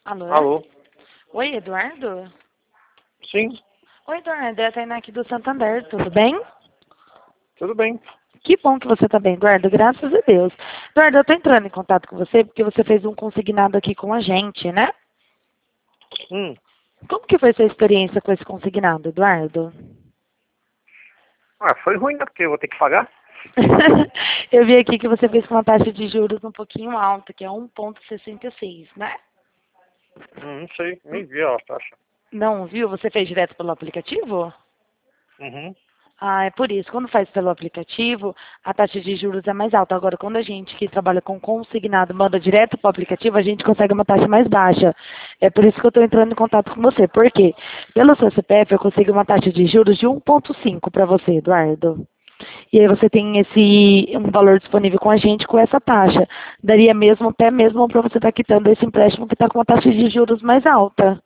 Alô? Alô? Oi, Eduardo? Sim, Oi, Eduardo. É a Tainá aqui do Santander. Tudo bem? tudo bem. Que bom que você está bem, Eduardo. Graças a Deus. Eduardo, eu estou entrando em contato com você porque você fez um consignado aqui com a gente, né? Hum. Como que foi sua experiência com esse consignado, Eduardo? Ah, foi ruim, né? Porque eu vou ter que pagar. Eu vi aqui que você fez com uma taxa de juros um pouquinho alta, que é 1,66, né? Não sei, nem vi a taxa. Não, viu? Você fez direto pelo aplicativo? Uhum. Ah, é por isso. Quando faz pelo aplicativo, a taxa de juros é mais alta. Agora, quando a gente que trabalha com consignado manda direto para o aplicativo, a gente consegue uma taxa mais baixa. É por isso que eu estou entrando em contato com você. Por quê? Pelo seu CPF, eu consigo uma taxa de juros de 1,5 para você, Eduardo. E aí você tem um valor disponível com a gente com essa taxa. Daria mesmo, até mesmo para você estar quitando esse empréstimo que está com uma taxa de juros mais alta.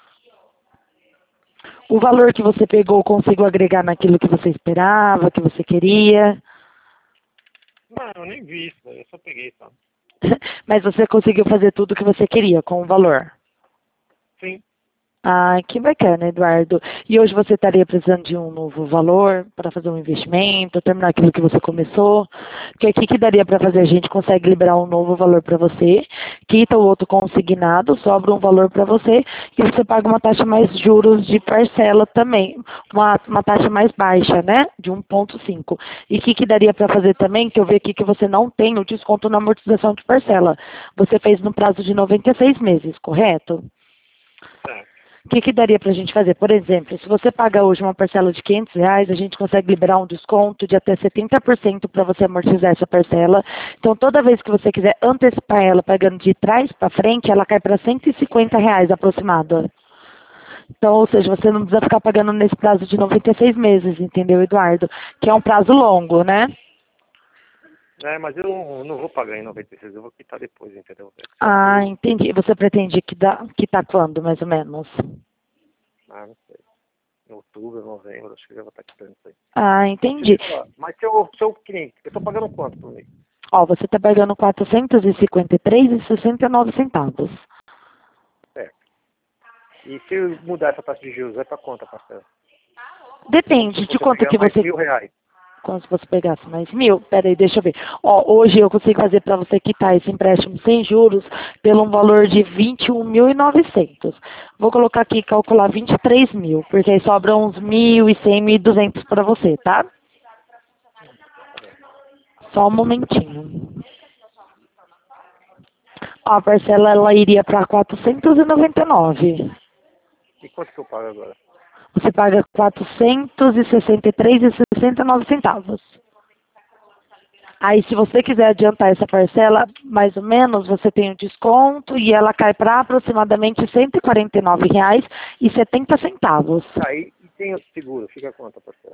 O valor que você pegou conseguiu agregar naquilo que você esperava, que você queria, Não, eu nem vi isso, daí, eu só peguei, tá? mas você conseguiu fazer tudo o que você queria com o valor. Sim. Ah, que bacana, Eduardo. E hoje você estaria precisando de um novo valor para fazer um investimento, terminar aquilo que você começou? Porque aqui que daria para fazer, a gente consegue liberar um novo valor para você, quita o outro consignado, sobra um valor para você e você paga uma taxa mais juros de parcela também, uma taxa mais baixa, né? De 1,5. E o que daria para fazer também, que eu vi aqui que você não tem o desconto na amortização de parcela. Você fez no prazo de 96 meses, correto? Certo. O que daria para a gente fazer? Por exemplo, se você paga hoje uma parcela de R$ 500, a gente consegue liberar um desconto de até 70% para você amortizar essa parcela. Então, toda vez que você quiser antecipar ela pagando de trás para frente, ela cai para R$ 150 aproximado. Então, ou seja, você não precisa ficar pagando nesse prazo de 96 meses, entendeu, Eduardo? Que é um prazo longo, né? É, mas eu não vou pagar em 96, eu vou quitar depois, entendeu? É só Ah, por... entendi. Você pretende que tá quando, mais ou menos? Ah, não sei. Em outubro, novembro, acho que já vou estar quitando isso aí. Ah, Mas deixa eu entendi. te falar, mas se eu cliente, eu tô pagando quanto por mês? Ó, você está pagando R$ 453,69. Certo. E se eu mudar essa taxa de juros, vai pra conta, parcela? Vamos Depende supor de que eu quanto pegar que mais você... R$ 1.000. Quanto você pegasse mais 1.000? Peraí, deixa eu ver. Ó, hoje eu consigo fazer para você quitar esse empréstimo sem juros pelo um valor de 21.900. Vou colocar aqui, calcular 23 mil, porque aí sobra uns 1.100, 1.200 para você, tá? Só um momentinho. Ó, a parcela ela iria para 499. E quanto que eu pago agora? Você paga R$ 463,69. Aí, se você quiser adiantar essa parcela, mais ou menos, você tem um desconto e ela cai para aproximadamente R$ 149,70. Aí, e tem o seguro, fica quanto a parcela?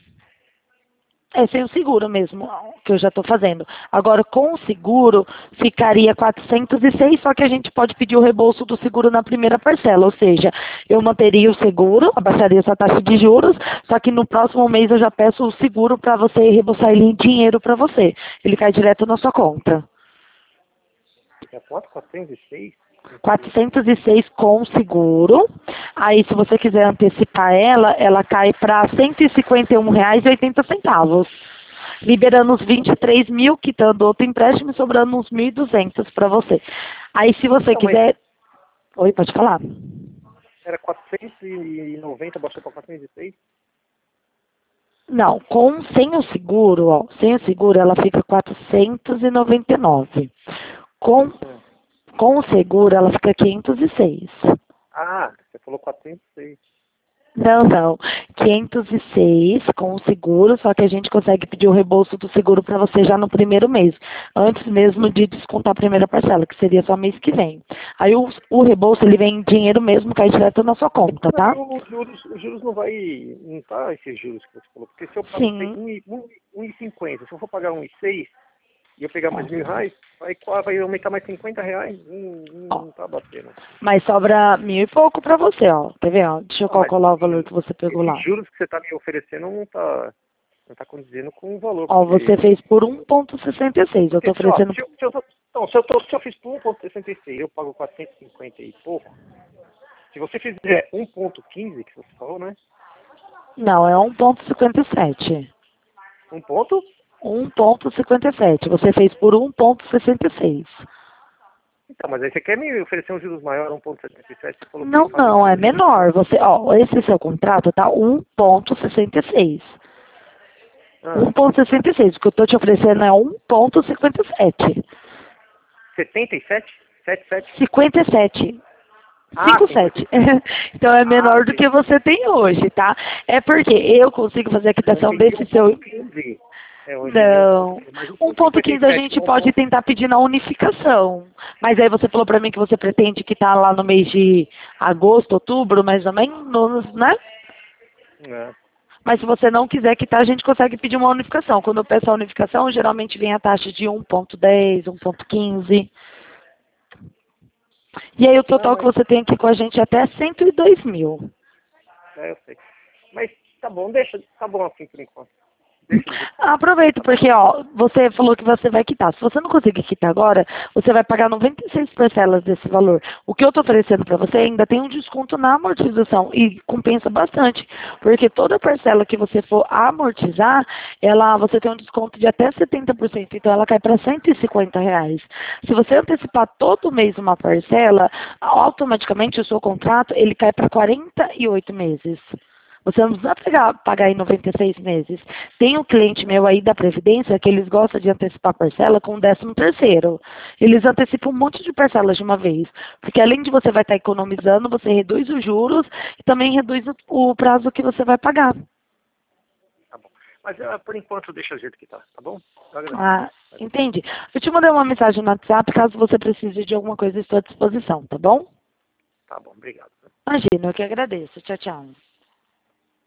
É sem o seguro mesmo, que eu já estou fazendo. Agora, com o seguro, ficaria 406, só que a gente pode pedir o reembolso do seguro na primeira parcela. Ou seja, eu manteria o seguro, abaixaria essa taxa de juros, só que no próximo mês eu já peço o seguro para você reembolsar ele em dinheiro para você. Ele cai direto na sua conta. É quanto? 406? 406 com seguro. Aí, se você quiser antecipar ela, ela cai para R$ 151,80. Liberando os 23 mil, quitando outro empréstimo e sobrando uns 1.200 para você. Aí, se você Então, mas quiser... Oi, pode falar. era 490, baixou para 406? Não, sem o seguro, ó, sem o seguro ela fica 499. Com, Hum. com o seguro ela fica 506. Ah, você falou 406. Não, não. 506 com o seguro, só que a gente consegue pedir o reembolso do seguro para você já no primeiro mês, antes mesmo de descontar a primeira parcela, que seria só mês que vem. Aí o reembolso ele vem em dinheiro mesmo, cai direto na sua conta, Mas tá? os juros não vai, não tá esses juros que você falou. Porque se eu pago Sim. 1,50, se eu for pagar 1,6 e eu pegar mais R$ 1.000, vai aumentar mais R$ 50, Ó, não tá batendo. mas sobra 1.000 e pouco para você, ó. Quer ver, ó? Deixa eu Não, mas calcular o valor que você pegou esses lá. juros que você tá me oferecendo não tá condizendo com o valor, Ó, você porque... fez por 1,66. Eu tô Porque, ó, oferecendo... se eu Então, se eu fiz por 1,66, eu pago 450 e pouco. Se você fizer 1,15, que você falou, né? Não, é 1,57. 1 ponto? 1,57. Você fez por 1,66. Então, mas aí você quer me oferecer um juros maior, 1,77, você falou que Não, tem que fazer não, é tudo. menor. Você, ó, esse seu contrato tá 1,66. Ah, 1,66. O que eu tô te oferecendo é 1,57. 77? 77? 57. Ah, 57. 57. Então é Ah, menor do que entendi. você tem hoje, tá? É porque eu consigo fazer a Eu quitação entendi desse seu. 1,15. Eu entendi Não. 1,15. Mas 1,15 a 1,57 gente não é um pode ponto. tentar pedir na unificação. Mas aí você falou pra mim que você pretende quitar lá no mês de agosto, outubro, mais ou menos, né? É. Mas se você não quiser quitar, a gente consegue pedir uma unificação. Quando eu peço a unificação, geralmente vem a taxa de 1,10, 1,15. E aí o Não, total que mas você tem aqui com a gente é até 102 mil. eu sei. Mas tá bom, deixa. Tá bom assim por enquanto. Deixa do jeito que tá. Aproveita, Tá bom. porque ó, você falou que você vai quitar. Se você não conseguir quitar agora, você vai pagar 96 parcelas desse valor. O que eu estou oferecendo para você ainda tem um desconto na amortização e compensa bastante, porque toda parcela que você for amortizar, você tem um desconto de até 70%, então ela cai para R$ 150. Se você antecipar todo mês uma parcela, automaticamente o seu contrato ele cai para 48 meses. Você não precisa pagar em 96 meses. Tem um cliente meu aí da Previdência que eles gostam de antecipar parcela com o 13º. Eles antecipam um monte de parcelas de uma vez. Porque além de você vai estar economizando, você reduz os juros e também reduz o prazo que você vai pagar. Tá bom. Mas por enquanto deixa do jeito que tá. Tá bom? Eu agradeço. Ah, entendi. Eu te mandei uma mensagem no WhatsApp, caso você precise de alguma coisa, estou à disposição, tá bom? Tá bom, obrigado. Imagina, eu que agradeço. Tchau, tchau.